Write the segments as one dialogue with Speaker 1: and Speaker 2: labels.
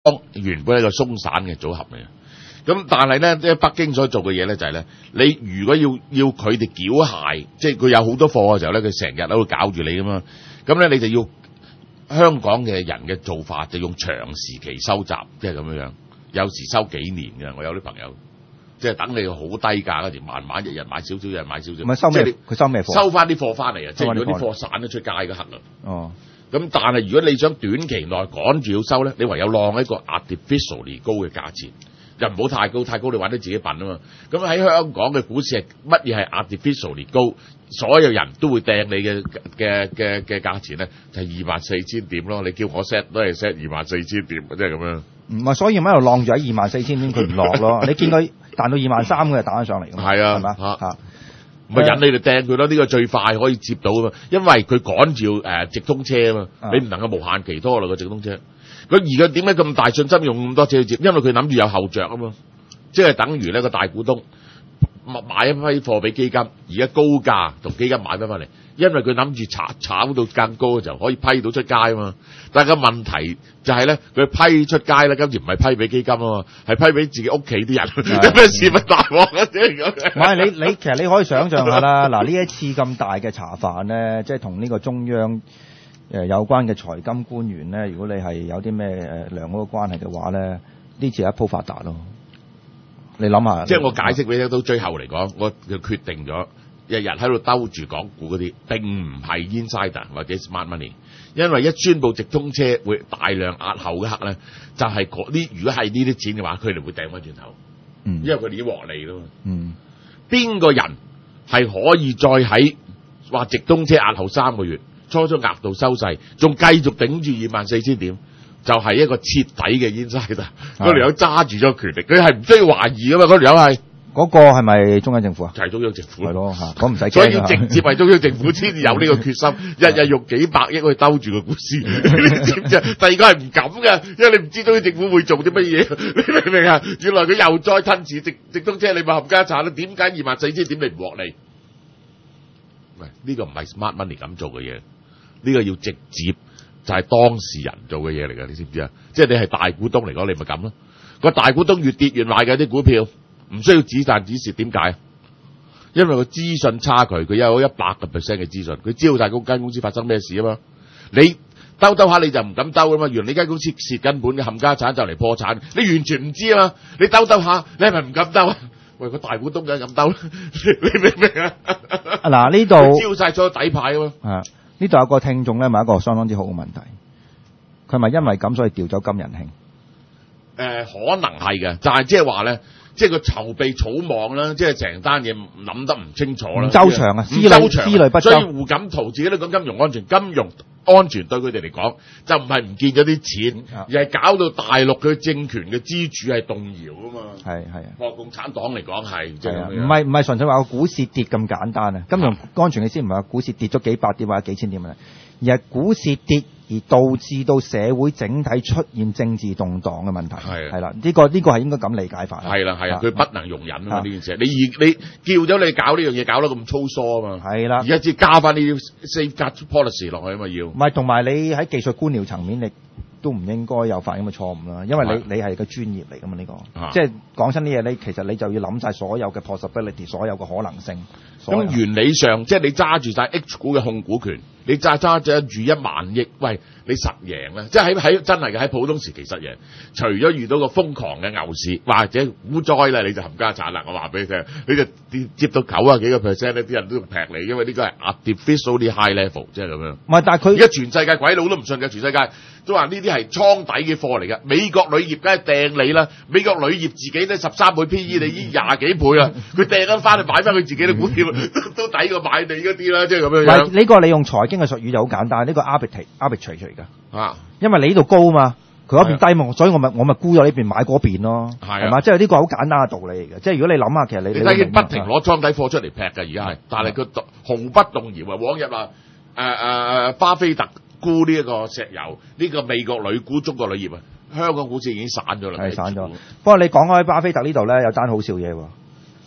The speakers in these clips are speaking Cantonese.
Speaker 1: 原本係一個鬆散嘅組合嚟嘅。咁但係咧，即係北京所做嘅嘢咧，就係咧，你如果要佢哋繳械，即係佢有好多貨嘅時候咧，佢成日喺度搞住你噶嘛。咁咧，你就要香港嘅人嘅做法，就用長時期收集，即係咁樣樣。有時收幾年嘅，我有啲朋友，即係等你好低價嗰時，慢慢日日買少少，日日買少少。
Speaker 2: 唔係收咩？佢收咩貨？
Speaker 1: 收翻啲貨翻嚟啊！即係如果啲貨散咗出街嗰刻啊。
Speaker 2: 哦。咁
Speaker 1: 但係如果你想短期內趕住要收咧，你唯有晾一個 artificially 高嘅價錢。又唔好太高，太高你玩得自己笨啊嘛！咁喺香港嘅股市係乜嘢係 artificially 高？所有人都會掟你嘅價錢咧，就係24,000點咯。你叫我 set 都係 set 24,000點，即係咁樣。
Speaker 2: 唔係，所以咪喺度晾住喺24,000點，佢唔落咯。你見佢彈到23,000，佢就彈咗上嚟㗎嘛。係啊，係嘛嚇。
Speaker 1: 咪引你哋掟佢咯，呢個最快可以接到啊嘛，因為佢趕住直通車啊嘛，你唔能夠無限期拖落個直通車。佢而家點解咁大信心用咁多車去接？因為佢諗住有後着啊嘛，即係等於呢個大股東買一批貨俾基金，而家高價同基金買翻嚟，因為佢諗住炒到更高嘅時候可以批到出街啊嘛。但係個問題就係咧，佢批出街咧，今次唔係批俾基金啊嘛，係批俾自己屋企啲人，有咩事咪大鑊啊？
Speaker 2: 唔係你其實你可以想象下啦，嗱呢一次咁大嘅茶飯咧，即係同呢個中央有關嘅財金官員咧，如果你係有啲咩良好嘅關係嘅話咧，呢次係一鋪發達咯。你諗下，
Speaker 1: 即係我解釋俾你到最後嚟講，我就決定咗，日日喺度兜住港股嗰啲，並唔係 insider 或者 smart money， 因為一宣布直通車會大量壓後嘅刻咧，就係嗰啲如果係呢啲錢嘅話，佢哋會掟翻轉頭，因為佢哋已經獲利啦嘛。邊個人係可以再喺話直通車壓後3個月？初額度收勢，仲繼續頂住24,000點，就係一個徹底嘅 insider。嗰條友揸住咗權力，佢係唔需要懷疑噶嘛。嗰條友係
Speaker 2: 嗰個係咪中央政府啊？
Speaker 1: 就係中央政府
Speaker 2: 係咯嚇，咁唔使驚。
Speaker 1: 所以要直接係中央政府先有呢個決心，日日用幾百億去兜住個股市，你知唔知啊？第二個係唔敢嘅，因為你唔知中央政府會做啲乜嘢，你明唔明啊？原來佢又再吞蝕直通車，你咪冚家鏟啦。點解24,000點你唔獲利？喂，呢個唔係 smart money 咁做嘅嘢。呢個要直接就係當事人做嘅嘢嚟㗎，你知唔知啊？即係你係大股東嚟講，你咪咁咯。個大股東越跌越買嘅啲股票，唔需要止賺止蝕，點解？因為個資訊差距，佢有100% 嘅資訊，佢知道曬嗰間公司發生咩事啊嘛。你兜下你就唔敢兜啊嘛。原來呢間公司蝕緊本嘅冚家產就嚟破產，你完全唔知啊嘛。你兜下，你係咪唔敢兜啊？喂，個大股東梗係咁兜，你明唔明啊？
Speaker 2: 嗱呢度
Speaker 1: 招曬咗底牌啊嘛。
Speaker 2: 呢度有個聽眾咧問一個相當之好嘅問題，佢咪因為咁所以調走金人興？
Speaker 1: 可能係嘅，就係即係話咧，即係個籌備草莽啦，即係成單嘢諗得唔清楚啦，唔周詳啊，思慮不周。所以胡錦濤自己都講金融安全，金融安全對佢哋嚟講就唔係唔見咗啲錢，而係搞到大陸嘅政權嘅支柱係動搖啊嘛。係啊，學共產黨嚟講係即係咁樣。
Speaker 2: 唔係純粹話個股市跌咁簡單啊！金融安全嘅先唔係話股市跌咗幾百點或者幾千點啊，而係股市跌而導致到社會整體出現政治動盪嘅問題。係啦，呢個係應該咁理解法。係啦，佢不能容忍啊嘛呢件事。你叫咗你搞呢樣嘢搞得咁粗疏啊嘛。係啦，而家只加翻呢啲 safeguard policy 落去啊嘛要。唔係，同埋你喺技術官僚層面，你都唔應該有犯咁嘅錯誤啦。因為你係個專業嚟噶嘛呢個，即係講親啲嘢，你其實你就要諗晒所有嘅 possibility， 所有嘅可能性。咁原理上，即係你揸住晒 H 股嘅控股權，你揸住1萬億，喂，你實贏啦！即係喺真係嘅喺普通時期實贏。除咗遇到個瘋狂嘅牛市或者股災咧，你就冚家鏟啦！我話俾你聽，你就接到90幾個 percent 咧，啲人都劈你，因為呢個係 artificially high level，即係咁樣。唔係，但係佢而家全世界鬼佬都唔信嘅，全世界都話呢啲係倉底嘅貨嚟嘅。美國鋁業梗係掟你啦，美國鋁業自己咧13倍 PE， 你已經20幾倍啦，佢掟緊翻去買翻佢自己嘅股票，都抵過買你嗰啲啦，即係咁樣。唔係呢個你用財經嘅術語就好簡單，呢個 arbitrage 嚟㗎。啊，因為你呢度高嘛，佢嗰邊低嘛，所以我咪沽咗呢邊買嗰邊咯，係嘛？即係呢個好簡單嘅道理嚟嘅。即係如果你諗下，其實你睇佢不停攞倉底貨出嚟劈嘅，而家係，但係佢毫不動搖啊！往日話巴菲特沽呢一個石油，呢個美國鋁沽中國鋁業啊，香港股市已經散咗啦，係散咗。不過你講開巴菲特呢度咧，有單好笑嘢喎。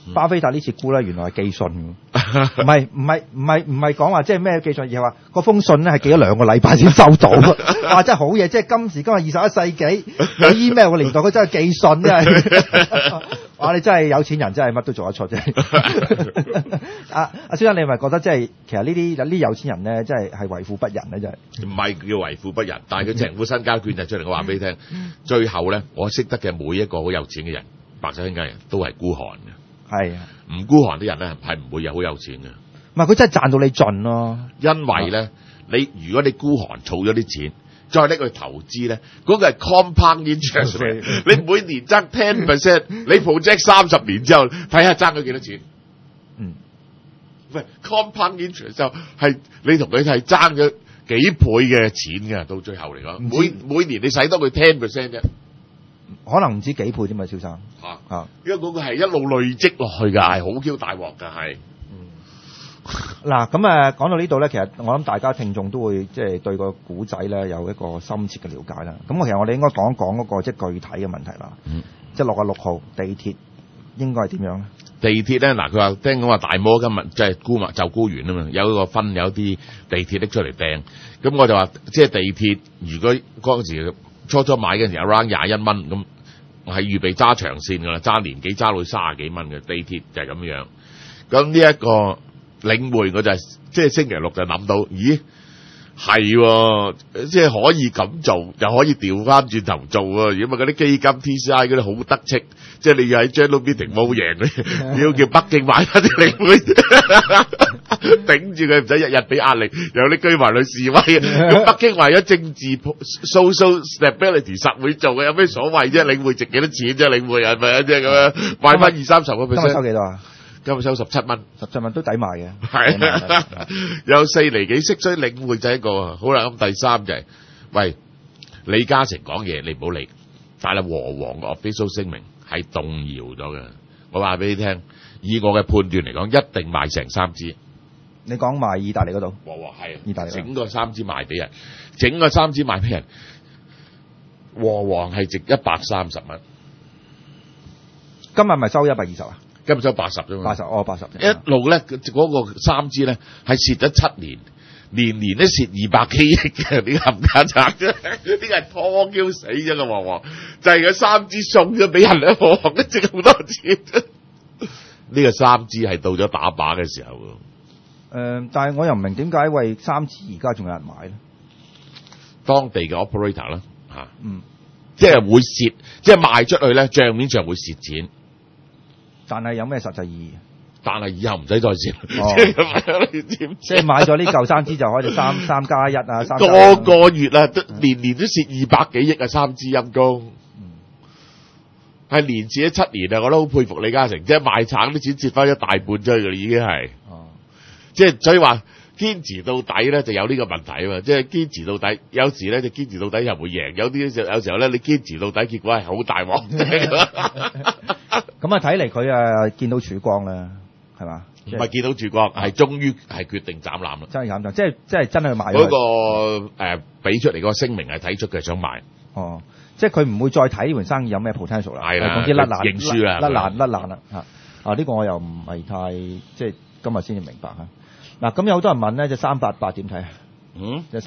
Speaker 2: 巴菲特呢次沽咧，原來係寄信，唔係講話即係咩寄信，而係話嗰封信咧係寄咗2個禮拜先收到。哇！真係好嘢，即係今時今日21世紀有 email 嘅年代，佢真係寄信真係。哇！你真係有錢人，真係乜都做得出啫。阿先生，你係咪覺得即係其實呢啲有錢人咧，真係為富不仁咧？真係
Speaker 1: 唔係叫為富不仁，但係佢成副身家捐晒出嚟。我話俾你聽，最後咧，我識得嘅每一個好有錢嘅人，白手興家人都係孤寒嘅。
Speaker 2: 係啊，
Speaker 1: 唔孤寒啲人咧係唔會有好有錢嘅。
Speaker 2: 唔係佢真係賺到你盡咯。因
Speaker 1: 為咧，如果你孤寒儲咗啲錢，再拎去投資咧，嗰個係 compound interest 嚟。你每年爭 10%，你 project 30年之後，睇下爭咗幾多錢。喂 compound interest 就係你同佢係爭咗幾倍嘅錢㗎，到最後嚟講，每年你使多佢 10% 啫。
Speaker 2: 可能唔知幾倍添嘛，蕭生。
Speaker 1: 因為嗰個係一路累積落去㗎，係好 Q 大鑊㗎，係。
Speaker 2: 嗱，咁講到呢度咧，其實我諗大家聽眾都會即係對個古仔咧有一個深切嘅了解啦。咁其實我哋應該講一講嗰個即係具體嘅問題啦。即係6月6號地鐵應該係點樣咧？
Speaker 1: 地鐵咧，嗱佢話聽講話大摩今日即係沽完啊嘛，有一個分有啲地鐵拎出嚟掟。咁我就話即係地鐵，如果嗰陣時初買嘅時候 around 21蚊咁，我係預備揸長線㗎啦，揸年幾揸到30幾蚊嘅地鐵就係咁樣。咁呢一個領匯我就即係星期六就諗到，咦係即係可以咁做，又可以調翻轉頭做喎。如果嗰啲基金 TCI 嗰啲好得戚，即係你要喺 General Meeting 冇贏，你要叫北京買翻啲領匯頂住佢，唔使日日俾壓力，有啲居民去示威。咁北京為咗政治 social stability 實會做嘅，有咩所謂啫？領匯值幾多錢啫？領匯係咪啊？即係咁樣買翻20-30%。
Speaker 2: 今日收幾多啊？
Speaker 1: 今日收17蚊，17
Speaker 2: 蚊都抵賣嘅。
Speaker 1: 係有4厘幾息，所以領匯就一個好啦。咁第三就係，喂，李嘉誠講嘢你唔好理，但係和黃嘅 official 聲明係動搖咗嘅。我話俾你聽，以我嘅判斷嚟講，一定賣成3支。
Speaker 2: 你講賣意大利嗰度？
Speaker 1: 和黃係
Speaker 2: 意大利
Speaker 1: 整個3支賣俾人，整個3支賣俾人。和黃係值130蚊。
Speaker 2: 今日咪收120啊？
Speaker 1: 今日收80啫嘛
Speaker 2: ，80，
Speaker 1: 一路咧嗰個3支咧係蝕咗7年，年年都蝕200幾億嘅，呢個冚家鏟啫，呢個係拖 Q 死咗個黃黃，就係佢3支送咗俾人咧，黃黃都值好多錢。呢個3支係到咗打靶嘅時候。
Speaker 2: 但係我又唔明點解為3支而家仲有人買咧？
Speaker 1: 當地嘅 operator 啦，即係會蝕，即係賣出去咧，帳面上會蝕錢。但係有咩實際意義？但係以後唔使再蝕，
Speaker 2: 即係買咗呢嚿3支就可以3+1啊，3
Speaker 1: 個月啊，年年都蝕200幾億啊，3支陰公，係連蝕咗7年啊！我都好佩服李嘉誠，即係賣橙啲錢蝕翻一大半出去㗎啦，已經係，即係所以話堅持到底咧就有呢個問題啊嘛，即係堅持到底，有時咧就堅持到底又會贏，有時候咧你堅持到底，結果係好大鑊。
Speaker 2: 咁啊，睇嚟佢見到曙光啦，係嘛？
Speaker 1: 唔係見到曙光，係終於係決定斬纜啦。
Speaker 2: 真係斬纜，即係真係買咗。
Speaker 1: 嗰個俾出嚟個聲明係睇出佢想買。
Speaker 2: 哦，即係佢唔會再睇呢盤生意有咩 potential 啦。
Speaker 1: 係啦，
Speaker 2: 總之甩爛
Speaker 1: 認輸啦，
Speaker 2: 甩爛啦嚇。呢個我又唔係太即係今日先至明白嚇。嗱，咁有好多人問咧，隻388點睇啊？隻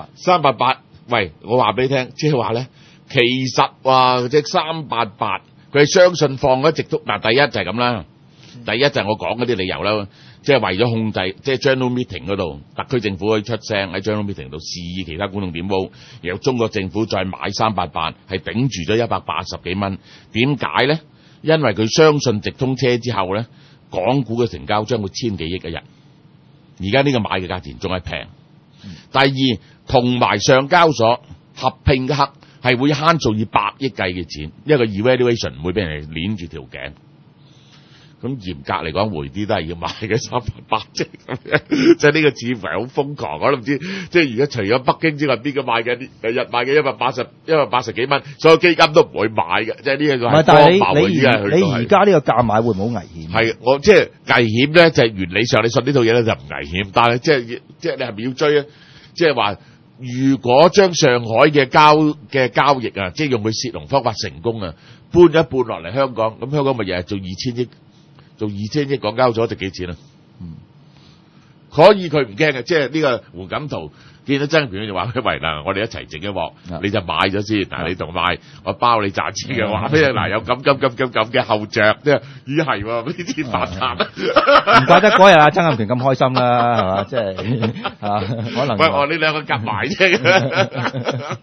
Speaker 2: 388，
Speaker 1: 喂，我話俾你聽，即係話咧，其實話隻388。佢係相信放咗直督，嗱第一就係咁啦，第一就係我講嗰啲理由啦，即係為咗控制，即係 General Meeting 嗰度，特區政府可以出聲喺 General Meeting 度示意其他管動點煲，然後中國政府再買388，係頂住咗180幾蚊。點解咧？因為佢相信直通車之後咧，港股嘅成交將會1000幾億一日，而家呢個買嘅價錢仲係平。第二，同埋上交所合併嘅刻。係會慳做以百億計嘅錢，因為個 evaluation 唔會俾人鏈住條頸。咁嚴格嚟講，回啲都係要買嘅388啫。即係呢個似乎係好瘋狂，我都唔知。即係而家除咗北京之外，邊個買嘅？日賣嘅180幾蚊，所有基金都唔會買嘅。即係呢一個係荒謬嘅。
Speaker 2: 你而家呢個價買會唔會好危險？係
Speaker 1: 我即係危險咧，就係原理上你信呢套嘢咧就唔危險，但係即係你係咪要追咧？即係話。如果將上海嘅交易啊，即係用佢泄洪方法成功啊，搬一半落嚟香港，咁香港咪日日做2000億， 到2000億，港交所值幾錢啊？可以佢唔驚嘅，即係呢個胡錦濤見到曾蔭權就話：喂嗱，我哋一齊整一鑊，你就買咗先。嗱，你同買，我包你賺錢嘅話，嗱有咁嘅後着，即係咦係喎，呢啲發達。
Speaker 2: 唔怪得嗰日阿曾蔭權咁開心啦，係嘛？即係可能。
Speaker 1: 喂，我呢兩個夾埋啫。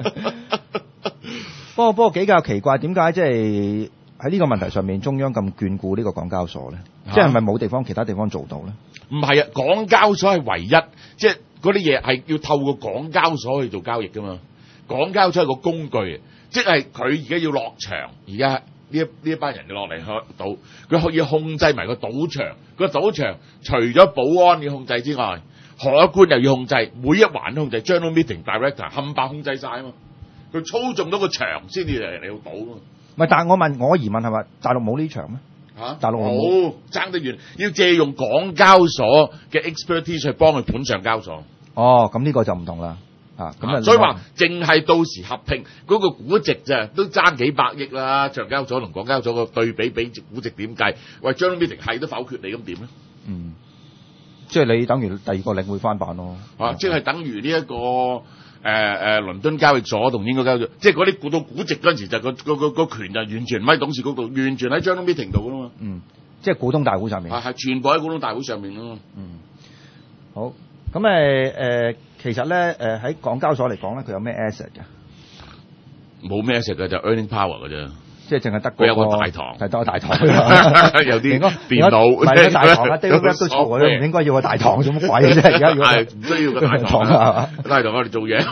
Speaker 2: 不過比較奇怪，點解即係喺呢個問題上面，中央咁眷顧呢個港交所咧？即係咪冇其他地方做到咧？
Speaker 1: 唔係啊，港交所係唯一，即係嗰啲嘢係要透過港交所去做交易噶嘛。港交所係個工具，即係佢而家要落場，而家呢一班人要落嚟賭，佢可以控制埋個賭場。個賭場除咗保安要控制之外，海關又要控制，每一環都控制。General Meeting Director 冚唪唥控制晒啊嘛。佢操縱到個場先至嚟到賭啊嘛。
Speaker 2: 唔係，但係我疑問係話大陸冇呢場咩？大陸
Speaker 1: 冇爭得遠，要借用港交所嘅 expertise 去幫佢盤上交所。
Speaker 2: 哦，咁呢個就唔同啦。咁
Speaker 1: 所以話淨係到時合併嗰個估值咋，都爭幾百億啦。上交所同港交所個對比估值點計？喂，將呢條係都否決你，咁點咧？
Speaker 2: 即係你等於第二個領會翻版咯。
Speaker 1: 即係等於呢一個倫敦交易所同英國交易所，即係嗰啲估到估值嗰陣時就個權就完全唔喺董事局度，完全喺General Meeting度噶嘛。
Speaker 2: 即係股東大會上面。
Speaker 1: 係全部喺股東大會上面咯。
Speaker 2: 好，咁其實咧喺港交所嚟講咧，佢有咩 asset 嘅？
Speaker 1: 冇咩 asset 嘅，就 earning power 嘅啫。
Speaker 2: 即係淨係得
Speaker 1: 佢有個大堂，
Speaker 2: 係得個大堂，
Speaker 1: 有啲電腦，
Speaker 2: 唔係大堂啊 ，David Webb 都錯嘅，唔應該要個大堂做乜鬼啫？而家如果
Speaker 1: 係唔需要個大堂啊，大堂我哋做嘢，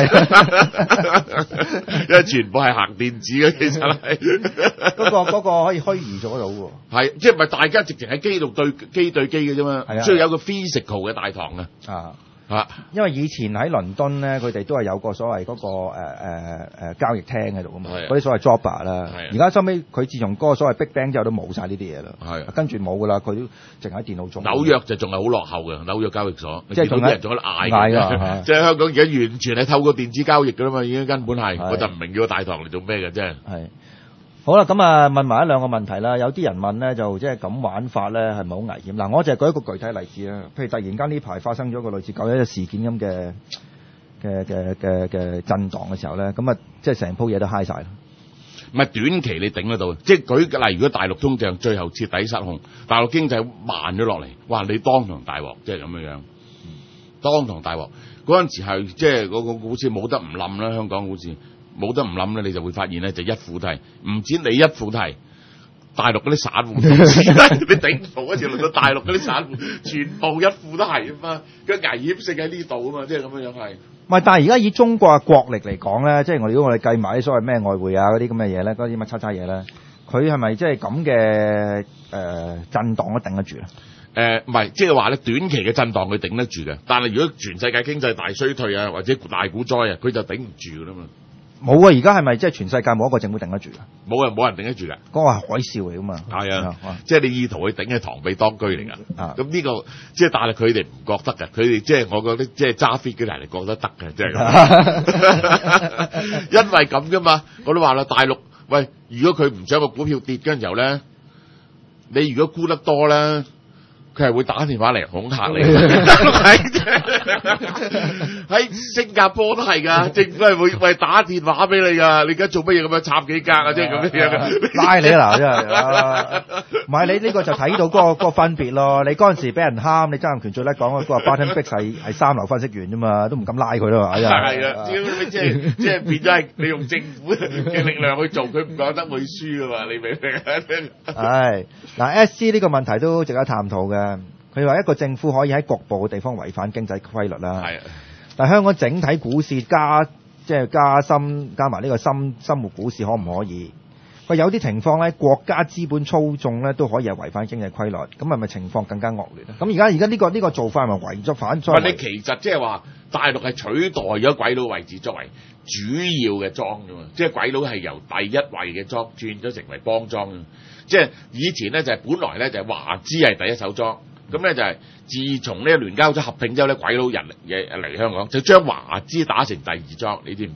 Speaker 1: 因為全部係行電子嘅，其實係
Speaker 2: 嗰個可以虛擬做得到喎。
Speaker 1: 係，即係唔係大家直情喺機度對機嘅啫嘛？
Speaker 2: 係啊，
Speaker 1: 所以有個 physical 嘅大堂啊。
Speaker 2: 因為以前喺倫敦咧，佢哋都係有個所謂嗰個交易廳喺度噶嘛，嗰啲所謂 jobber 啦。而家收尾佢自從嗰個所謂 Big Bang 之後都冇晒呢啲嘢啦。跟住冇噶啦，佢都淨喺電腦中。紐約就仲係好落後嘅，紐約交易所，即係仲有人仲喺度嗌嘅。即係香港而家完全係透過電子交易噶啦嘛，已經根本係，我就唔明要個大堂嚟做咩嘅啫。係。 好啦，咁問埋一兩個問題啦。有啲人問咧，就即係咁玩法咧，係咪好危險？嗱，我就係舉一個具體例子啦。譬如突然間呢排發生咗個類似911事件咁嘅震盪嘅時候咧，咁啊，即係成鋪嘢都嗨晒啦。
Speaker 1: 唔係短期你頂得到，即係舉例，如果大陸通脹最後徹底失控，大陸經濟慢咗落嚟，哇！你當堂大鑊，即係咁樣。當堂大鑊嗰陣時係即係嗰個股市冇得唔冧啦，香港股市。冇得唔諗咧，你就會發現咧，就一副都係，唔止你一副都係，大陸嗰啲散戶，你頂唔到，一次輪到大陸嗰啲散戶，全部一副都係啊嘛，個危險性喺呢度啊嘛，即係咁樣係。唔係，
Speaker 2: 但係而家以中國嘅國力嚟講咧，即係如果我哋計埋啲所謂咩外匯啊嗰啲咁嘅嘢咧，嗰啲乜叉嘢咧，佢係咪即係咁嘅震盪都頂得住咧？
Speaker 1: 唔係，即係話咧，短期嘅震盪佢頂得住嘅，但係如果全世界經濟大衰退啊，或者大股災啊，佢就頂唔住噶啦嘛。
Speaker 2: 冇啊！而家係咪即係全世界冇一個政府頂得住啊？
Speaker 1: 冇啊，冇人頂得住㗎。
Speaker 2: 嗰個係海嘯嚟㗎嘛。係
Speaker 1: 啊，即係你意圖去頂係螳臂當車嚟㗎。咁呢個即係但係佢哋唔覺得㗎，佢哋即係我覺得即係揸 fit 嘅人嚟覺得得嘅，即係咁。因為咁㗎嘛，我都話啦，大陸喂，如果佢唔想個股票跌嘅時候咧，你如果沽得多咧。佢係會打電話嚟恐嚇你，喺新加坡都係㗎，政府係會打電話俾你㗎。你而家做乜嘢咁樣插幾格啊？即係咁樣
Speaker 2: 拉你啦，真係。唔係你呢個就睇到嗰個分別咯。你嗰陣時俾人蝦，你曾蔭權最叻講嗰個 Barton Biggs 係三流分析員啫嘛，都唔敢拉佢啦嘛。
Speaker 1: 係啊，即係變咗係你用政府嘅力量去做，佢唔覺得會輸㗎嘛？你明唔明？
Speaker 2: 係嗱 SC 呢個問題都值得探討嘅。佢話一個政府可以喺局部嘅地方違反經濟規律啦。係。但係香港整體股市加埋呢個深活股市可唔可以？佢有啲情況咧，國家資本操縱咧都可以係違反經濟規律，咁係咪情況更加惡劣咧？咁而家呢個做法係咪違咗反？
Speaker 1: 你其實即係話大陸係取代咗鬼佬位置作為主要嘅莊啫嘛，即係鬼佬係由第一位嘅莊轉咗成為幫莊。即係以前咧就係本來咧就係華資係第一手莊。咁咧就係自從呢個聯交所合併之後咧，鬼佬人嚟香港就將華資打成第二莊，你知唔知啊？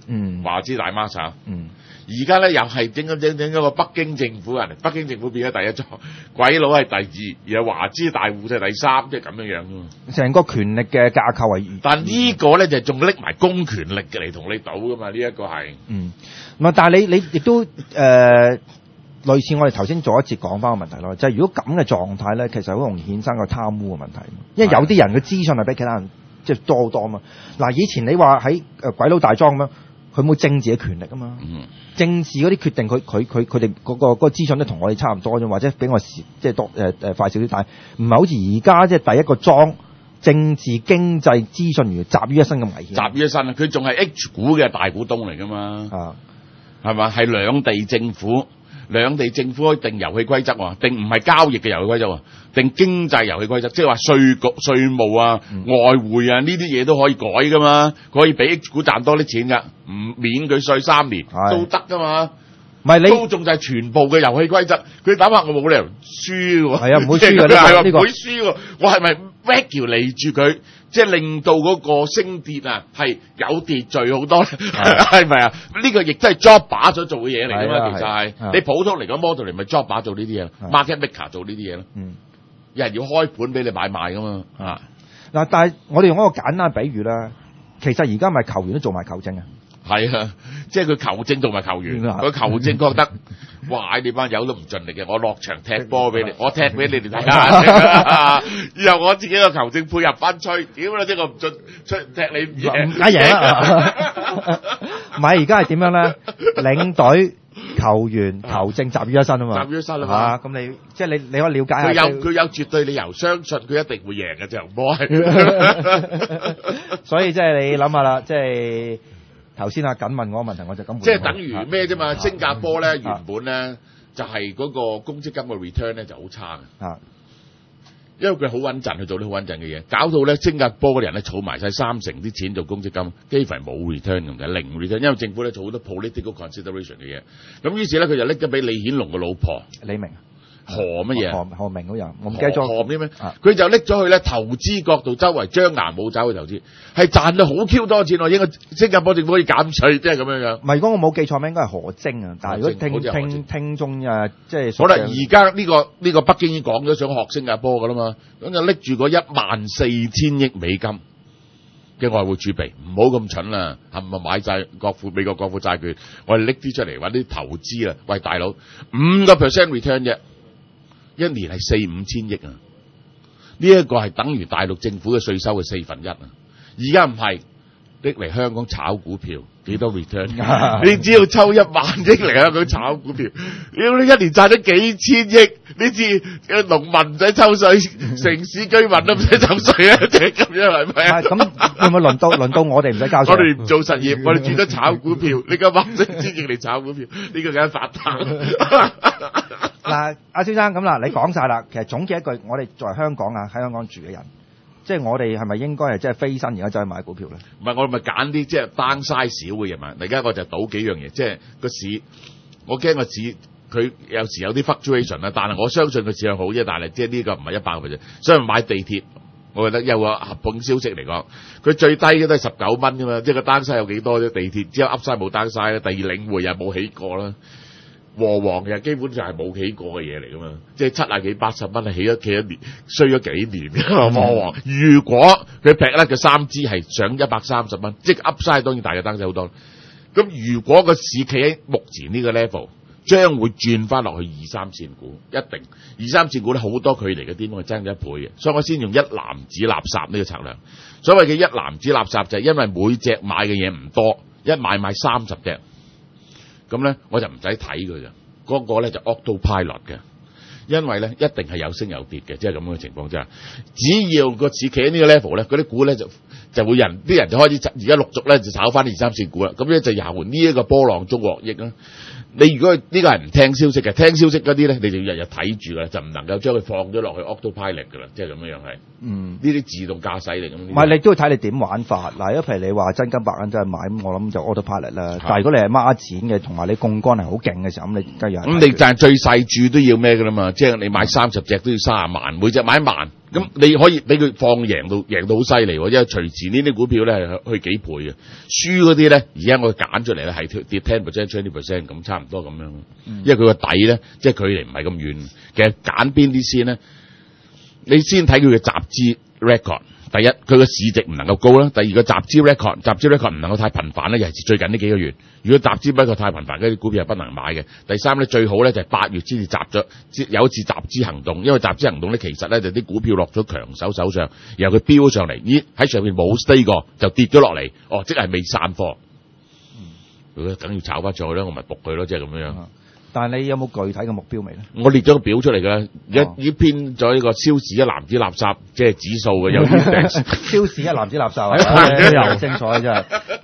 Speaker 1: 華資大孖沙。而家咧又係整咗個北京政府人，北京政府變咗第一莊，鬼佬係第二，然後華資大戶就係第三，即係咁樣樣啫。成
Speaker 2: 個權力嘅架構係，
Speaker 1: 但呢個咧就仲拎埋公權力嘅嚟同你賭噶嘛？呢一個係。
Speaker 2: 但係你亦都類似我哋頭先做一節講翻個問題咯，就係如果咁嘅狀態咧，其實好容易衍生個貪污嘅問題，因為有啲人嘅資訊係比其他人即係多好多啊嘛。嗱，以前你話喺鬼佬大莊咁樣，佢冇政治嘅權力啊嘛。政治嗰啲決定，佢哋嗰個資訊都同我哋差唔多啫，或者比我即係多快少少，但係唔係好似而家即係第一個莊政治經濟資訊員集於一身咁危險。
Speaker 1: 集於一身啊！佢仲係 H 股嘅大股東嚟噶嘛？係嘛？係兩地政府可以定遊戲規則喎，定唔係交易嘅遊戲規則喎，定經濟遊戲規則，即係話稅務啊、外匯啊呢啲嘢都可以改噶嘛，佢可以俾 H 股賺多啲錢㗎，唔免佢稅3年都得噶嘛。唔係你都仲就係全部嘅遊戲規則，佢打法我冇理由輸喎。係啊，唔會輸㗎，呢個唔會輸喎。我係咪 regulate 住佢？即係令到嗰個升跌啊，係有秩序好多，係咪啊？呢個亦都係 job 把咗做嘅嘢嚟㗎嘛，其實係你普通嚟講 model 嚟咪 job 把做呢啲嘢 ，market maker 做呢啲嘢咯。有人要開盤俾你買賣㗎嘛。
Speaker 2: 嗱，但係我哋用一個簡單比喻啦，其實而家咪球員都做埋球證啊。
Speaker 1: 係啊，即係佢球證做埋球員，佢球證覺得，哇！你班友都唔盡力嘅，我落場踢波俾你，我踢俾你哋睇下，然後我自己個球證配合翻吹，屌啦！即係我唔盡出踢你唔贏，
Speaker 2: 贏啦！唔係而家係點樣咧？領隊、球員、球證集於一身啊嘛，
Speaker 1: 集於一身啊嘛。
Speaker 2: 咁你即係你可以了解下。
Speaker 1: 佢有絕對理由相信佢一定會贏嘅場波。
Speaker 2: 所以即係你諗下啦，即係。頭先緊問我個問題，我就咁。
Speaker 1: 即係等於咩啫嘛？新加坡咧原本咧就係嗰個公積金嘅 return 咧就好差嘅。因為佢好穩陣，去做啲好穩陣嘅嘢，搞到咧新加坡嘅人咧儲埋晒30%啲錢做公積金，幾乎係冇 return 咁嘅，零 return。因為政府咧做好多 political consideration 嘅嘢，咁於是咧佢就拎咗俾李顯龍嘅老婆
Speaker 2: 李明。
Speaker 1: 何乜嘢？
Speaker 2: 何明嗰人，我唔記得咗。
Speaker 1: 何咩咩？佢就拎咗去咧投資角度，周圍張牙舞爪去投資，係賺到好 Q 多錢喎！應該新加坡政府可以減稅，即係咁樣樣。
Speaker 2: 唔係，如果我冇記錯名，應該係何晶啊。但係如果聽眾即係
Speaker 1: 好啦，而家呢個北京已經講咗想學新加坡噶啦嘛，咁就拎住個14000億美金嘅外匯儲備，唔好咁蠢啦，係咪買晒美國國庫債券？我哋拎啲出嚟揾啲投資啊！喂，大佬5% return 啫。一年係4-5千億啊！呢一個係等於大陸政府嘅稅收嘅1/4啊！而家唔係拎嚟香港炒股票，幾多 return？你只要抽1萬億嚟香港炒股票，你一年賺咗幾千億，呢次農民唔使抽稅，城市居民都唔使抽稅啊！即係咁樣係咪啊？
Speaker 2: 咁會唔會輪到我哋唔使交稅？
Speaker 1: 我哋唔做實驗，我哋轉得炒股票，你個1億千億嚟炒股票，呢個梗係發達。
Speaker 2: 嗱，阿先生咁啦，你講晒啦。其實總結一句，我哋作為香港喺香港住嘅人，即係我哋係咪應該係即係飛身而家走去買股票咧？唔係，我哋咪揀啲即係 downside 少嘅嘢嘛。而家我就賭幾樣嘢，即係個市，我驚個市佢有時有啲 fluctuation 啦，但係我相信個市場好啫。但係即係呢個唔係100%，所以買地鐵，我覺得有個合本消息嚟講，佢最低嘅都係19蚊㗎嘛。即係個 downside 有幾多啫？地鐵之後 upside 冇 downside 啦，第二領匯又冇起過啦。和黃其實基本上係冇起過嘅嘢嚟噶嘛，即係70幾80蚊係起咗一年，衰咗幾年和黃。如果佢劈甩嘅3支係上130蚊，即係 upside 當然大嘅單好多。咁如果個市企喺目前呢個 level，將會轉翻落去2-3線股，一定2-3線股咧好多距離嘅巔峰係爭咗1倍嘅，所以我先用一籃子垃圾呢個策略。所謂嘅一籃子垃圾就係因為每隻買嘅嘢唔多，一買30隻。咁咧我就唔使睇佢咋，嗰個咧就 autopilot 嘅，因為咧一定係有升有跌嘅，即係咁嘅情況之下，只要個市企喺呢個 level 咧，嗰啲股咧就會啲人就開始而家陸續咧就炒翻2-3線股啦，咁咧就由呢一個波浪中獲益啦。你如果呢個係唔聽消息嘅，聽消息嗰啲咧，你就日日睇住㗎啦，就唔能夠將佢放咗落去 autopilot 㗎啦，即係咁樣係。呢啲自動駕駛嚟咁。 唔係，你都要睇你點玩法。嗱，如果譬如你話真金白銀真係買，咁我諗就 autopilot 啦。但係如果你係孖展嘅，同埋你槓桿係好勁嘅時候，咁你梗係。
Speaker 1: 咁你就係最細注都要咩㗎啦嘛？ 精，你買30隻都要30萬，每隻買1萬，咁你可以俾佢放贏到好犀利喎，因為隨時呢啲股票咧係去幾倍嘅，輸嗰啲咧而家我揀出嚟咧係跌 10%、20% 咁差唔多咁樣，因為佢個底咧即係距離唔係咁遠，其實揀邊啲先咧？你先睇佢嘅集資 record。第一，佢個市值唔能夠高啦；第二個集資 record 唔能夠太頻繁咧，尤其是最近呢幾個月。如果集資 record 太頻繁，嗰啲股票係不能買嘅。第三咧，最好咧就係8月先至有一次集資行動，因為集資行動咧其實咧就啲股票落咗強手上，然後佢飆上嚟，咦喺上面冇 stay 過，就跌咗落嚟，即係未散貨。梗要炒翻上去啦，我咪仆佢咯，即係咁樣。
Speaker 2: 但係你有冇具體嘅目標未咧？
Speaker 1: 我列咗個表出嚟㗎，已經編咗呢個超市一籃子垃圾即係指數嘅，有 index。
Speaker 2: 超市一籃子垃圾啊，又精彩真係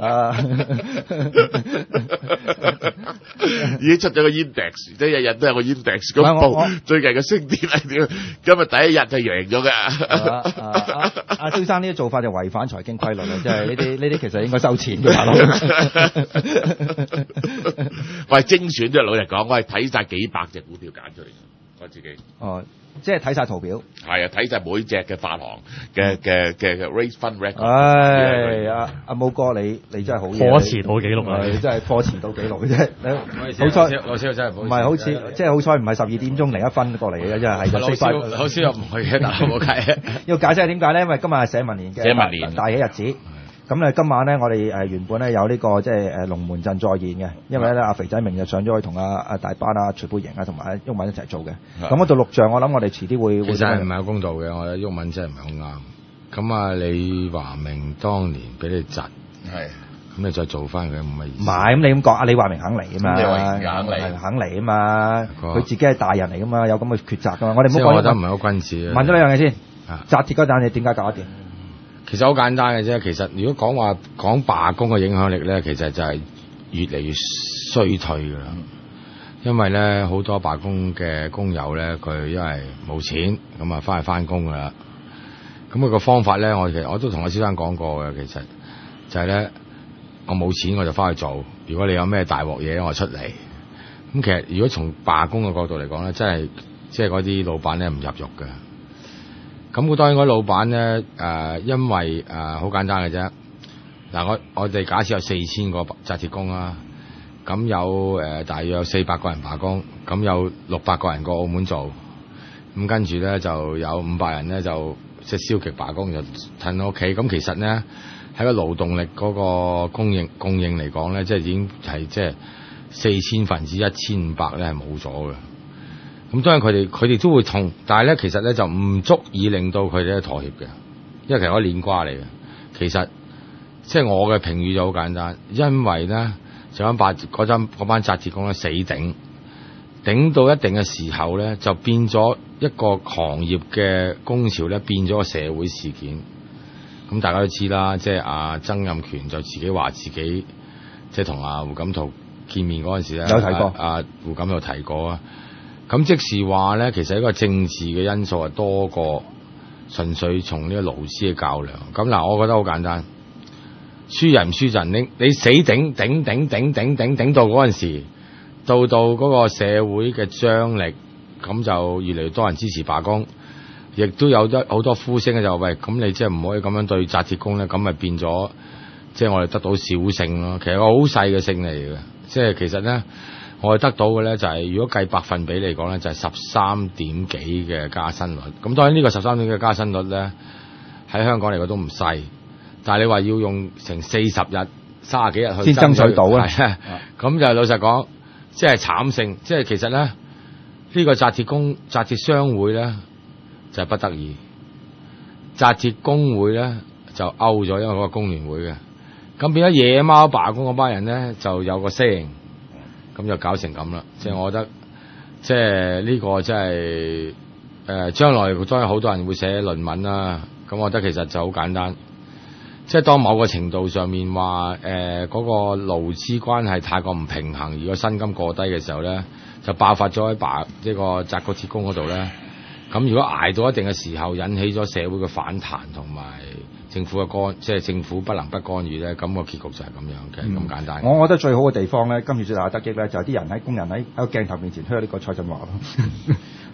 Speaker 1: 已經出咗個 index， 即係日日都有個 index 咁報最近嘅升跌係點？今日第一日就贏咗嘅。
Speaker 2: 阿蕭生呢啲做法就違反財經規律啦，即係呢啲其實應該收錢嘅大佬。
Speaker 1: 我係精選啫，老實講，我係睇晒幾百隻股票揀出嚟，我自己。
Speaker 2: 即係睇晒圖表。
Speaker 1: 係啊，睇晒每隻嘅發行嘅 raise fund record。
Speaker 2: 阿武哥，你真係好嘢。
Speaker 3: 破遲到記錄啊！
Speaker 2: 你真係破遲到記錄嘅啫。好彩，
Speaker 3: 老師真係
Speaker 2: 唔係好似即係好彩，唔係12點鐘0:01過嚟嘅，真係
Speaker 3: 老師又唔去嘅，但係冇計。
Speaker 2: 要解釋係點解咧？因為今日係社民連嘅大喜日子。咁咧今晚咧，我哋原本咧有呢個即係龍門陣再現嘅，因為咧阿肥仔明就上咗去同阿大班徐寶瑩同埋毓民一齊做嘅。咁嗰度錄像，我諗我哋遲啲會。
Speaker 3: 其實唔係好公道嘅，我覺得毓民真係唔係好啱。咁啊，李華明當年俾你窒，咁你再做翻佢唔係意思。唔係，咁你咁講，阿李華明肯嚟啊嘛，肯嚟啊嘛，佢自己係大人嚟噶嘛，有咁嘅抉擇噶嘛。我哋唔好講。我覺得唔係好君子。問咗兩樣嘢先，紮鐵嗰單嘢點解搞得掂？ 其實好簡單嘅啫，其實如果講罷工嘅影響力咧，其實就係越嚟越衰退噶啦。因為咧好多罷工嘅工友咧，佢因為冇錢，咁啊翻工噶啦。咁佢個方法咧，我都同阿先生講過嘅，其實就係咧，我冇錢我就翻去做。如果你有咩大鑊嘢，我出嚟。咁其實如果從罷工嘅角度嚟講咧，真係即係嗰啲老闆咧唔入肉嘅。咁當然嗰老闆咧，因為好簡單嘅啫。嗱，我哋假設有4000個紮鐵工啦，咁有大約有400個人罷工，咁有600個人過澳門做，咁跟住咧就有500人咧就即係消極罷工就褪屋企。咁其實咧喺個勞動力嗰個供應嚟講咧，即係已經係即係4000分之1500咧係冇咗嘅。咁當然佢哋都會痛，但係咧其實咧就唔足以令到佢哋妥協嘅，因為其實嗰啲鏈瓜嚟嘅。其實即係我嘅評語就好簡單，因為咧就嗰班紮鐵工咧死頂到一定嘅時候咧，就變咗一個行業嘅工潮咧，變咗個社會事件。咁大家都知啦，即係阿曾蔭權就自己話自己即係同阿胡錦濤見面嗰陣時咧，
Speaker 2: 有提過，
Speaker 3: 阿胡錦有提過啊。咁即是話咧，其實一個政治嘅因素係多過純粹從呢個勞資嘅較量。咁嗱，我覺得好簡單，輸人唔輸陣，你死頂到嗰陣時，到嗰個社會嘅張力，咁就越嚟越多人支持罷工，亦都有好多呼聲就喂，咁你即係唔可以咁樣對紮鐵工咧，咁咪變咗即係我哋得到小勝咯。其實個好細嘅勝利嚟嘅，即係其實咧。我哋得到嘅咧就係，如果計百分比嚟講咧，就係13點幾嘅加薪率。咁當然呢個13點幾嘅加薪率咧，喺香港嚟講都唔細。但係你話要用成40日、30幾日去
Speaker 2: 先爭取到啊，
Speaker 3: 咁就老實講，即係慘勝。即係其實咧，呢個紮鐵商會咧就係不得已，紮鐵工會咧就勾咗，因為嗰個工聯會嘅。咁變咗野貓罷工嗰班人咧就有個聲。咁就搞成咁啦，即係我覺得，即係呢個真係將來當然好多人會寫論文啦。咁我覺得其實就好簡單，即係當某個程度上面話嗰個勞資關係太過唔平衡，而個薪金過低嘅時候咧，就爆發咗喺呢個紮鐵工嗰度咧。咁如果捱到一定嘅時候，引起咗社會嘅反彈同埋政府嘅即係政府不能不干預咧，咁個結局就係咁樣嘅，咁簡單。
Speaker 2: 我覺得最好嘅地方咧，今次最大嘅得益咧，就係啲人工人喺個鏡頭面前推呢個蔡振華咯。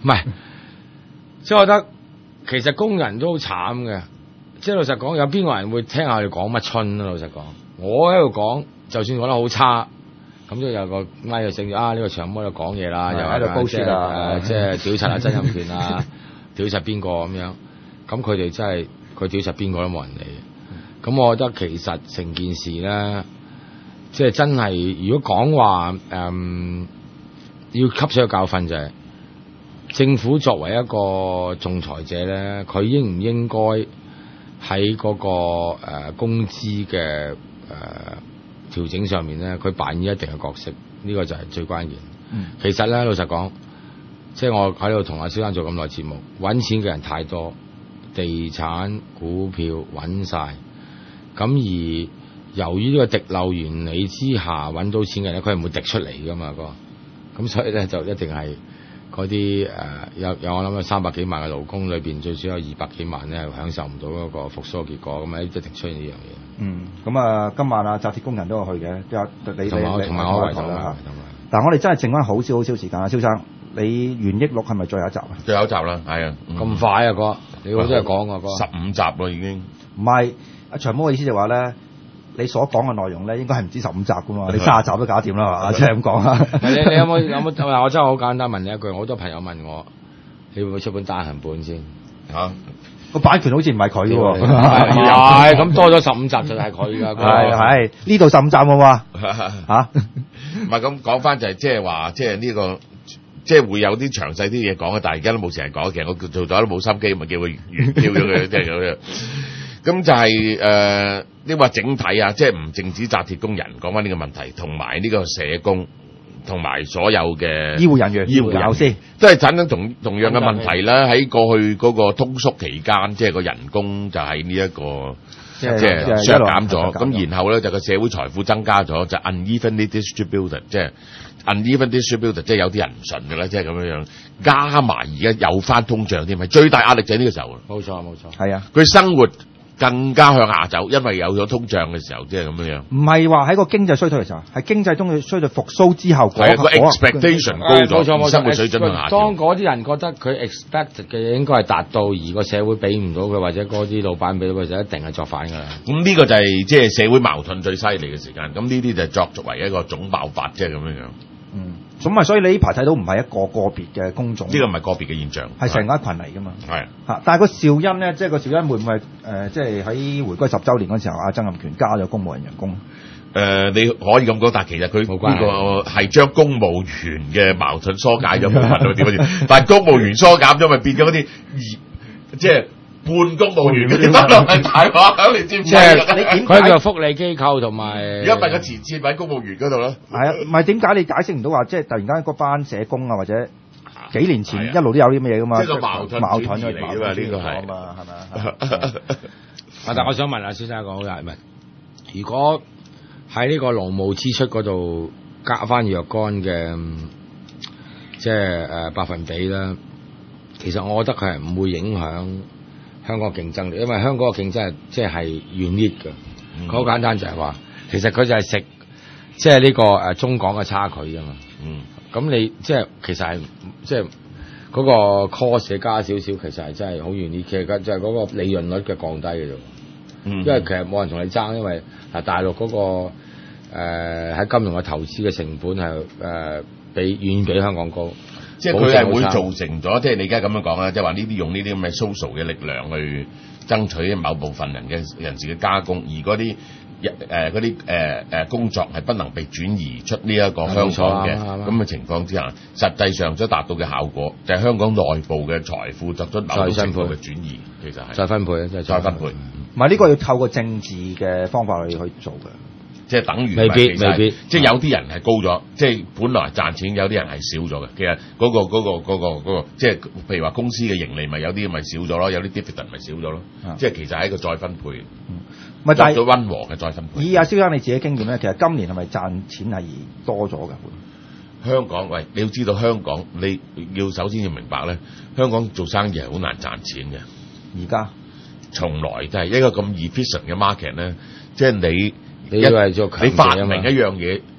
Speaker 3: 唔係，即係我覺得其實工人都好慘嘅。即係老實講，有邊個人會聽下我哋講乜春啊？老實講，我喺度講，就算講得好差，咁都有個咪就剩住呢個長毛喺度講嘢啦，又喺度高説啊，即係屌柒曾蔭權啊，屌柒邊個咁樣，咁佢哋真係佢屌柒邊個都冇人理。咁我覺得其實成件事咧，即係真係如果講話要吸取個教訓就係、政府作為一個仲裁者咧，佢應唔應該喺嗰個工資嘅調整上面咧，佢扮演一定嘅角色，呢個就係最關鍵。其實咧，老實講，即係我喺度同阿蕭生做咁耐節目，揾錢嘅人太多，地產股票揾晒。咁而由於呢個滴漏原理之下揾到錢嘅咧，佢係唔會滴出嚟噶嘛，咁所以咧就一定係嗰啲有我諗有300幾萬嘅勞工裏邊，最少有200幾萬咧係享受唔到嗰個復甦嘅結果，咁一定出現呢樣嘢。咁啊，今晚啊，紮鐵工人都有去嘅，你同埋我圍頭啦。但係我哋真係剩翻好少時間啊，蕭生，你原憶錄係咪最後一集啊？
Speaker 1: 最後一集啦，係啊，
Speaker 3: 咁快啊哥，你好真係講啊哥
Speaker 1: ，15集咯已經。
Speaker 2: 唔係阿長毛嘅意思就話咧，你所講嘅內容咧，應該係唔止15集噶嘛，你30集都搞掂啦嘛，即係咁講啊。你
Speaker 3: 有冇？我真係好簡單問你一句，好多朋友問我，你會唔會出本單行本先嚇？
Speaker 2: 個版權好似唔係佢嘅喎，
Speaker 3: 係咁多咗15集就係佢㗎。
Speaker 2: 係呢度15集喎嘛嚇，
Speaker 1: 唔係咁講翻就係即係話即係呢個即係會有啲詳細啲嘢講嘅，但係而家都冇成日講。其實我做咗都冇心機，咪叫佢完跳咗佢，即係咁樣。咁就係你話整體啊，即係唔淨止紮鐵工人講翻呢個問題，同埋呢個社工，同埋所有嘅
Speaker 2: 醫護人員有先，
Speaker 1: 都係產生同樣嘅問題啦。喺過去嗰個通縮期間，即係個人工就喺呢一個即係削減咗，咁然後咧就個社會財富增加咗，就 unevenly distributed， 即係 uneven distributed， 即係有啲人唔順嘅啦，即係咁樣樣。加埋而家有翻通脹添，係最大壓力就係呢個時候。
Speaker 3: 冇錯，
Speaker 2: 係啊，
Speaker 1: 佢生活更加向下走，因為有咗通脹嘅時候，即係咁樣樣。
Speaker 2: 唔係話喺個經濟衰退嘅時候，係經濟中嘅衰退復甦之後，
Speaker 1: 係個 expectation 高咗，生活水準向下。
Speaker 3: 當嗰啲人覺得佢 expect 嘅嘢應該係達到，而個社會俾唔到佢，或者嗰啲老闆俾到佢，就一定係作反㗎啦。
Speaker 1: 咁呢個就係即係社會矛盾最犀利嘅時間。咁呢啲就作為一個總爆發，即係咁樣樣。
Speaker 2: 咁啊，所以你呢排睇到唔係一個別嘅工種，
Speaker 1: 呢個唔係個別嘅現象，
Speaker 2: 係成個一群嚟㗎嘛。
Speaker 1: 係
Speaker 2: 嚇，但係個肇因咧，即係個肇因會唔會即係喺回歸10週年嗰時候，阿曾蔭權加咗公務人員工？
Speaker 1: 你可以咁講，但係其實佢呢個係將公務員嘅矛盾疏解咗部分咯，點樣？但係公務員疏減咗，咪變咗嗰啲即係半公務員嗰啲乜落係大話，你知唔知？
Speaker 3: 即係你點解佢個福利機構同埋
Speaker 1: 而家咪個前線喺公務員嗰度咯？
Speaker 2: 係啊，唔係點解你解釋唔到話，即係突然間嗰班社工啊，或者幾年前一路都有啲咩嘢噶嘛？
Speaker 1: 即係個矛盾嚟㗎嘛？呢個係
Speaker 2: 嘛？係咪？
Speaker 3: 但係我想問阿蕭生一個好大問題，如果喺呢個勞務支出嗰度加翻若干嘅即係百分比啦，其實我覺得佢係唔會影響香港競爭力，因為香港嘅競爭係即係unique嘅。好簡單就係話，其實佢就係食即係呢個中港嘅差距㗎嘛。咁你即係其實係即係嗰個 cost 加少少，其實係真係好unique。其實就係嗰個利潤率嘅降低嘅啫。因為其實冇人同你爭，因為大陸嗰個喺金融嘅投資嘅成本係遠比香港高。
Speaker 1: 即係佢係會造成咗，即係你而家咁樣講啦，即係話呢啲用呢啲咁嘅 social 嘅力量去爭取某部分人士嘅加工，而嗰啲工作係不能被轉移出呢一個香港嘅咁嘅情況之下，實際上所達到嘅效果就係香港內部嘅財富作出某程度嘅轉移，其實係
Speaker 3: 再分配啊，即係再分配。
Speaker 2: 唔係呢個要透過政治嘅方法去做嘅。
Speaker 1: 即係等於
Speaker 3: 未必，
Speaker 1: 即係有啲人係高咗，即係本來賺錢，有啲人係少咗嘅。其實嗰個，即係譬如話公司嘅盈利咪有啲咪少咗咯，有啲 dividend 咪少咗咯。即係其實係一個再分配，
Speaker 2: 咪但係
Speaker 1: 做咗溫和嘅再分配。
Speaker 2: 以阿蕭生你自己經驗咧，其實今年係咪賺錢係多咗嘅？
Speaker 1: 香港喂，你要知道香港，你要首先要明白咧，香港做生意係好難賺錢嘅。
Speaker 2: 而家
Speaker 1: 從來都係一個咁 efficient 嘅 market 咧，即係你發明一樣嘢，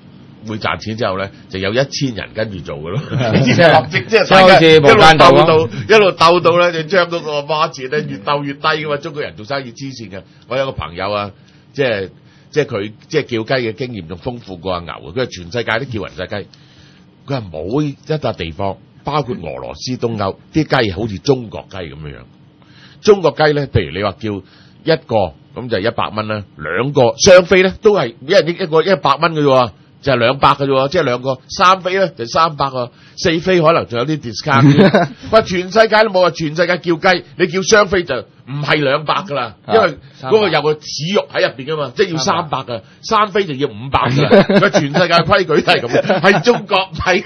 Speaker 1: 會賺錢之後咧，就有1000人跟住做嘅咯，即係立即即係
Speaker 3: 大家一
Speaker 1: 路鬥到咧，就將嗰個 margin 咧越鬥越低嘅嘛。中國人做生意黐線嘅，我有個朋友啊，即係佢即係叫雞嘅經驗仲豐富過阿牛嘅，佢話全世界都叫人隻雞，佢話冇一笪地方，包括俄羅斯、東歐啲雞好似中國雞咁樣。中國雞咧，譬如你話叫一個咁就100蚊啦，兩個雙飛咧都係一人一個100蚊嘅啫，就係200嘅啫，即係兩個3飛咧就300啊，4飛可能仲有啲 discount。喂，全世界都冇話，全世界叫雞，你叫雙飛就唔係200噶啦，因為嗰個有個齒肉喺入邊噶嘛，即係要300噶，3飛就要500噶。佢全世界規矩都係咁嘅，係中國係。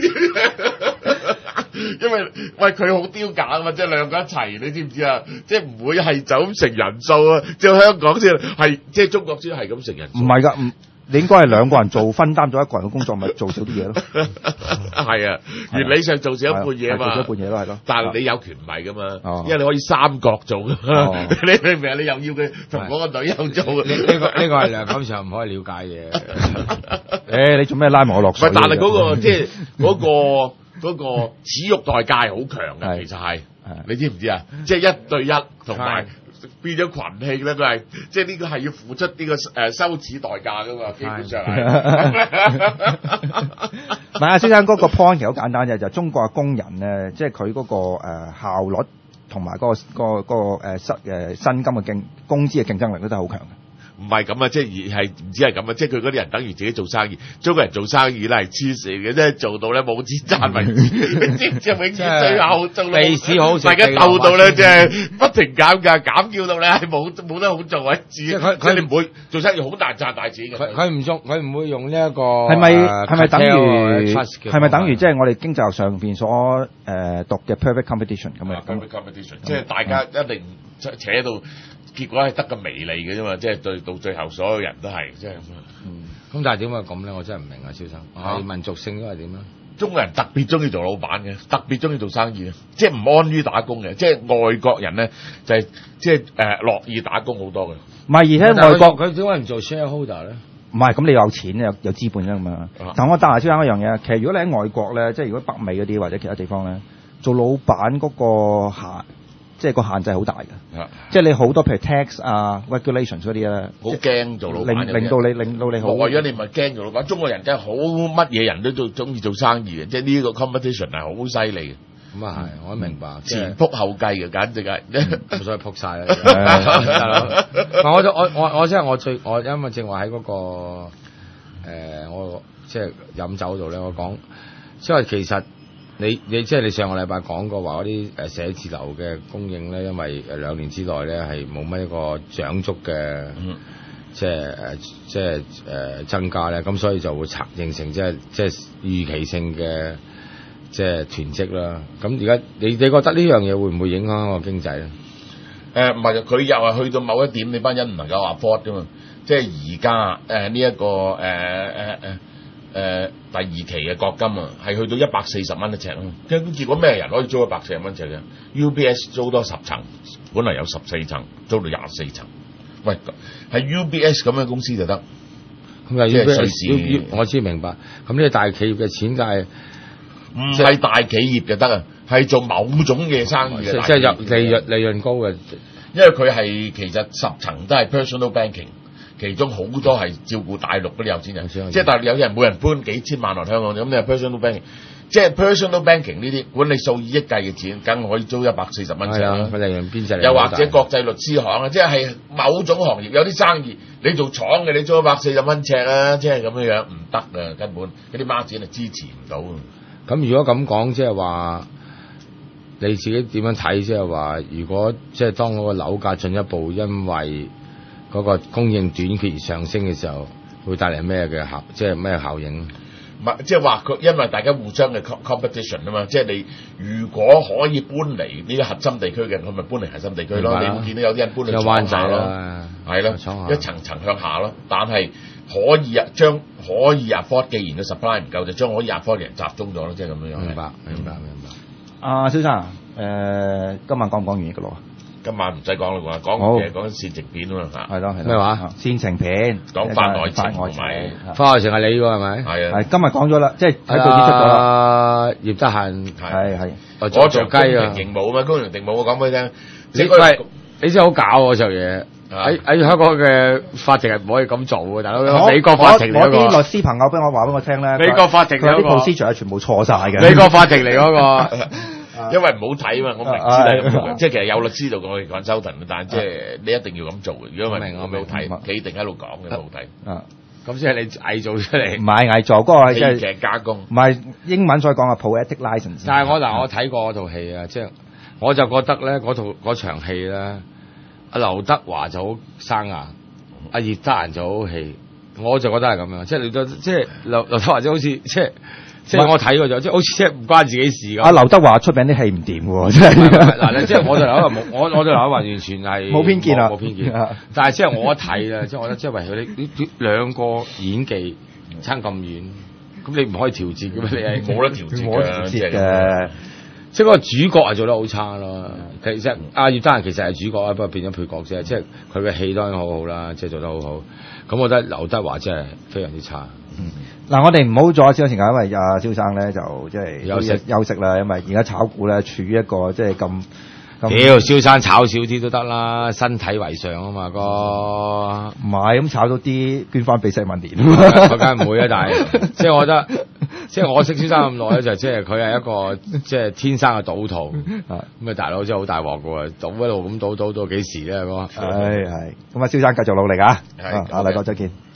Speaker 1: 因為喂佢好丟架啊嘛，即係兩個一齊，你知唔知啊？即係唔會係就咁成人數啊！即係香港先係，即係中國先係咁成人數。
Speaker 2: 唔係㗎，你應該係兩個人做，分擔咗一個人嘅工作，咪做少啲嘢咯。
Speaker 1: 係啊，原理上做少一半嘢嘛，
Speaker 2: 做少一半嘢咯，係咯。
Speaker 1: 但係你有權唔係㗎嘛，因為你可以三角做㗎嘛。你明唔明啊？你又要佢同嗰個女又做。
Speaker 3: 呢個係梁錦祥唔可以了解嘅。
Speaker 2: 你做咩拉埋我落水？
Speaker 1: 但係嗰個即係嗰個恥辱代價係好強嘅，其實係，你知唔知啊？即係1對1同埋變咗群戲咧，佢係即係呢個係要付出呢個羞恥代價噶嘛，基本上係。
Speaker 2: 唔係啊，先生嗰個 point 其實好簡單嘅，就係中國嘅工人咧，即係佢嗰個效率同埋嗰個薪金嘅工資嘅競爭力都係好強嘅。
Speaker 1: 唔係咁啊，即係唔止係咁啊，即係佢嗰啲人等於自己做生意，中國人做生意咧係黐線嘅，即係做到咧冇錢賺為止，你知唔知？永遠最後做到
Speaker 3: 歷史好，
Speaker 1: 大家鬥到咧，即係不停減價，減叫到咧係冇得好做為止。即係你唔會做生意好難賺大錢嘅。
Speaker 3: 佢唔會用呢一個
Speaker 2: 係咪等於即係我哋經濟學上邊所讀嘅 perfect competition 咁樣
Speaker 1: perfect competition， 即係大家一定扯到。結果係得個微利嘅啫嘛，即係到最後所有人都係即係咁啊。
Speaker 3: 咁但係點解咁咧？我真係唔明啊，蕭生。係民族性都係點咧？
Speaker 1: 中國人特別中意做老闆嘅，特別中意做生意嘅，即係唔安於打工嘅。即係外國人咧就係即係樂意打工好多嘅。
Speaker 2: 唔係，而且外國
Speaker 3: 佢點解唔做 shareholder 咧？
Speaker 2: 唔係，咁你有錢有資本啫嘛。但我答下蕭生一樣嘢，其實如果你喺外國咧，即係如果北美嗰啲或者其他地方咧，做老闆嗰個即係個限制好大嘅，即係你好多譬如 tax 啊、regulations 嗰啲咧，
Speaker 1: 好驚做老闆，
Speaker 2: 令到你好。
Speaker 1: 為咗你咪驚做老闆，中國人真係好乜嘢人都中意做生意嘅，即係呢個 competition 係好犀利嘅。
Speaker 3: 咁啊係，我都明白，
Speaker 1: 前仆後繼嘅，簡直係，
Speaker 3: 所以仆晒啦。我即係我因為正話喺嗰個我即係飲酒度咧，我講即係其實。你即係你上個禮拜講過話嗰啲寫字樓嘅供應咧，因為2年之內咧係冇乜一個長足嘅，即係增加咧，咁所以就會形成即係預期性嘅即係囤積啦。咁而家你覺得呢樣嘢會唔會影響個經濟咧？
Speaker 1: 唔係，佢又係去到某一點，你班人唔能夠 afford 㗎嘛。即係而家呢一個第2期嘅國金啊，係去到140蚊一尺咯。咁結果咩人可以租140蚊尺嘅 ？UBS 租多10層，本來有14層，租到24層。喂，係 UBS 咁嘅公司就得。
Speaker 3: 咁啊，UBS 我知明白。咁呢個大企業嘅錢就係
Speaker 1: 唔係大企業就得啊？係做某種嘅生意嘅，
Speaker 3: 即係利潤高嘅。
Speaker 1: 因為佢係其實10層都係 personal banking。其中好多係照顧大陸嗰啲有錢人，即係大陸有啲人每人搬幾千萬落香港，咁你係 personal banking， 即係 personal banking 呢啲管理數以億計嘅錢，梗可以租140蚊尺啦。又或者國際律師行啊，即係某種行業有啲生意，你做廠嘅你租140蚊尺啊，即係咁樣唔得啊，根本嗰啲孖展係支持唔到。
Speaker 3: 咁如果咁講，即係話你自己點樣睇？即係話如果即係當嗰個樓價進一步因為嗰個供應短缺而上升嘅時候，會帶嚟咩嘅即係咩效應？
Speaker 1: 唔係，即係話佢因為大家互相嘅 competition 啊嘛，即係你如果可以搬離呢個核心地區嘅，佢咪搬離核心地區咯。你會見到有啲人搬去灣仔咯，係咯，一層層向下咯。但係可以afford，既然個 supply 唔夠，就將可以 afford 嘅人集中咗咯，即係咁樣樣。
Speaker 3: 明白。
Speaker 2: 蕭生今晚講唔講完呢個咯？
Speaker 1: 今晚唔使講啦，講嘅講煽情片啊嘛，
Speaker 2: 係咯
Speaker 3: 咩話？
Speaker 2: 煽情片
Speaker 1: 講法外情同埋
Speaker 3: 法外情係你喎係咪？
Speaker 1: 係啊，
Speaker 2: 今日講咗啦，即係喺報紙出咗啦。
Speaker 3: 葉德嫻
Speaker 2: 係
Speaker 3: 我做雞啊！
Speaker 1: 刑務啊嘛，公平定務我講俾你聽。
Speaker 3: 你真係好搞喎！嗰樣嘢喺香港嘅法庭係唔可以咁做嘅，大佬。美國法庭嚟嗰個。我啲律師朋友俾我話俾我聽咧， 美國法庭嗰個
Speaker 2: procedure 全部錯晒嘅。
Speaker 3: 美國法庭嚟嗰個。
Speaker 1: 因為唔好睇嘛，我明知係咁做嘅，即係其實有律師度我哋講周騰，但係即係你一定要咁做嘅，如果唔係我冇睇，企定喺度講嘅冇睇。
Speaker 3: 咁即係你偽造出嚟，
Speaker 2: 唔係偽造嗰個即係
Speaker 1: 戲劇加工，
Speaker 2: 唔係英文所講嘅 poetic license。
Speaker 3: 但係我睇過嗰套戲啊，即係我就覺得咧嗰場戲咧，阿劉德華就好生硬，阿葉德嫻就好戲，我就覺得係咁樣，即係你即係劉德華就好似即係我睇過咗，即係好似即係唔關自己事咁。阿
Speaker 2: 劉德華出名啲戲唔掂喎，真係。
Speaker 3: 嗱，即係我對劉德華我對劉德華完全係
Speaker 2: 冇偏見啊，
Speaker 3: 冇偏見。但係即係我一睇啦，即係我覺得即係為佢呢兩個演技差咁遠，咁你唔可以調節嘅咩？你係
Speaker 1: 冇得調節
Speaker 2: 嘅。
Speaker 3: 即係嗰個主角係做得好差咯。其實阿葉德嫻其實係主角啊，不過變咗配角啫。即係佢嘅戲當然好好啦，即係做得好好。咁我覺得劉德華真係非常之差。
Speaker 2: 嗱，我哋唔好阻少時間，因為阿蕭生咧就即係休息啦，因為而家炒股咧處於一個即係咁。
Speaker 3: 屌，蕭生炒少啲都得啦，身體為上啊嘛，哥。
Speaker 2: 唔係咁炒到啲捐翻俾社民連。
Speaker 3: 我梗係唔會啊，但係即係我覺得，即係我識蕭生咁耐咧，就即係佢係一個即係天生嘅賭徒。咁啊，大佬真係好大鑊㗎喎，賭一路咁賭到幾時咧，哥？
Speaker 2: 係。咁啊，蕭生繼續努力啊！下禮拜再見。